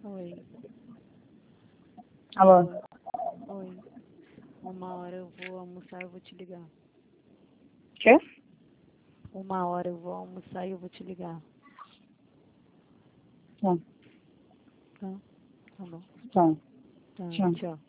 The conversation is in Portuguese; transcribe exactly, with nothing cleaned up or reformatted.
Oi. Alô? Oi. Oi. Uma hora eu vou almoçar e eu vou te ligar. Quê? Uma hora eu vou almoçar e eu vou te ligar. Tá. Tá? Tá bom. Tá. Tá, Tchau. tchau.